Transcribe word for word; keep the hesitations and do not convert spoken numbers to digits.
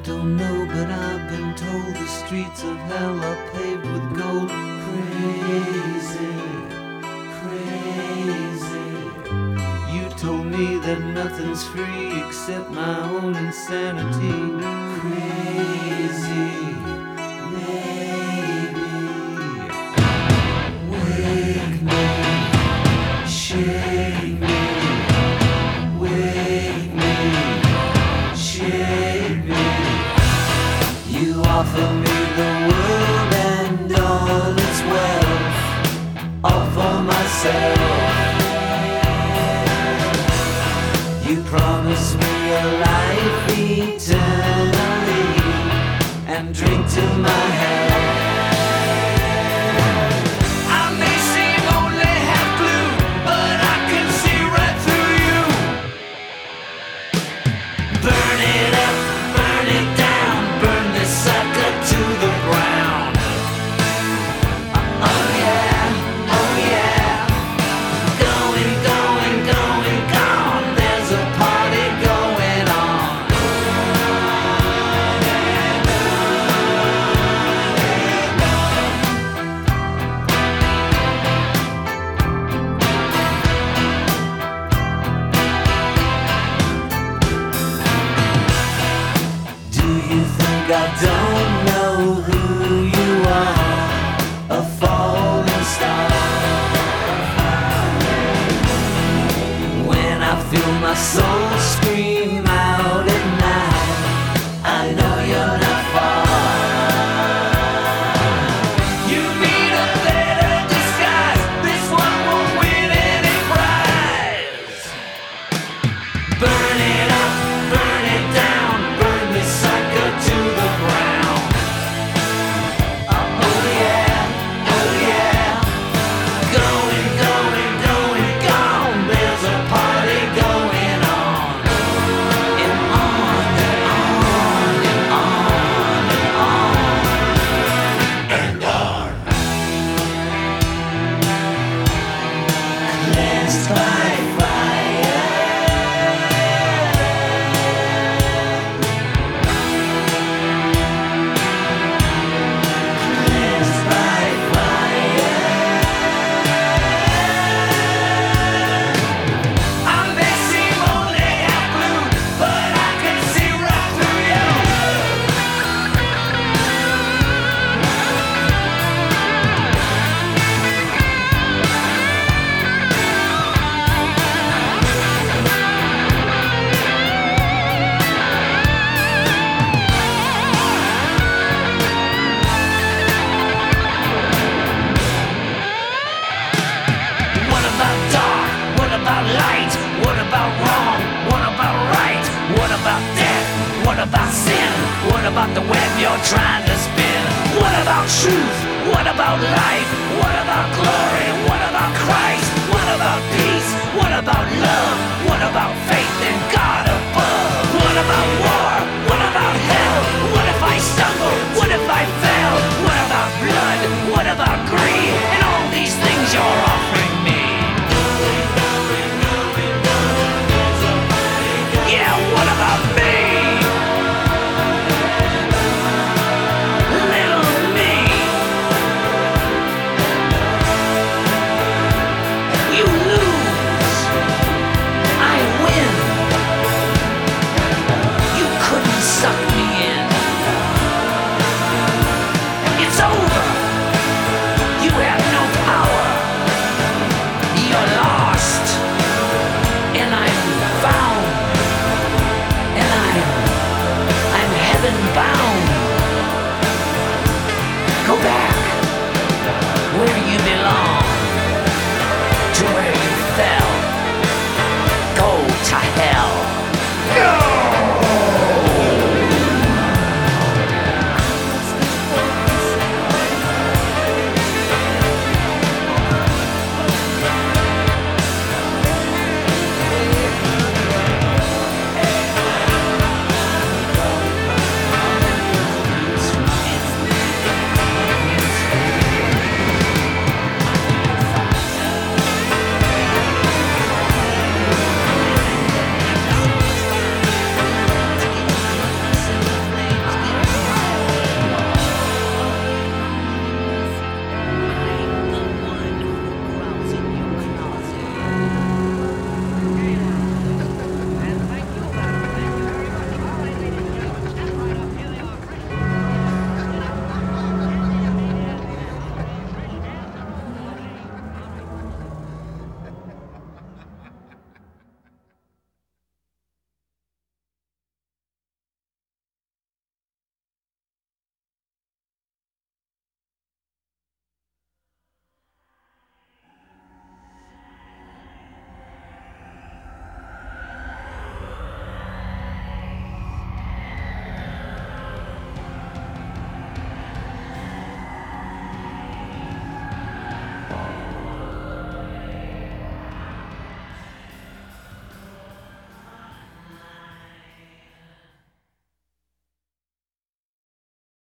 don't know, but I've been told the streets of hell are paved with gold. Crazy, crazy. You told me that nothing's free except my own insanity. Crazy, baby. Wake me, shake me. Wake me, shake me. You offer me the world and all its wealth, all for myself. You promise me a life eternally and drink to my health. I may seem only half blue, but I can see right through you. Burn it up, burn it down, burn this sucker to the ground. Oh yeah, oh yeah. Going, going, going, gone. There's a party going on. Do you think I don't know who you are? A falling star. When I feel my soul scream out at night, I know you're not far. You mean a better disguise. This one won't win any prize. Burn it up, burn it down, burn this sucker to the ground. Oh yeah, oh yeah. Going, going, going, gone. There's a party going on. And on and on and on and on and on. Cleansed by fire. Cleansed by fire. I may seem only half blue, but I can see right through you. What about dark? What about light? What about wrong? What about right? What about death? What about sin? What about the web you're trying to spin? What about truth? What about life? What about glory? What about Christ? What about peace? What about love? What about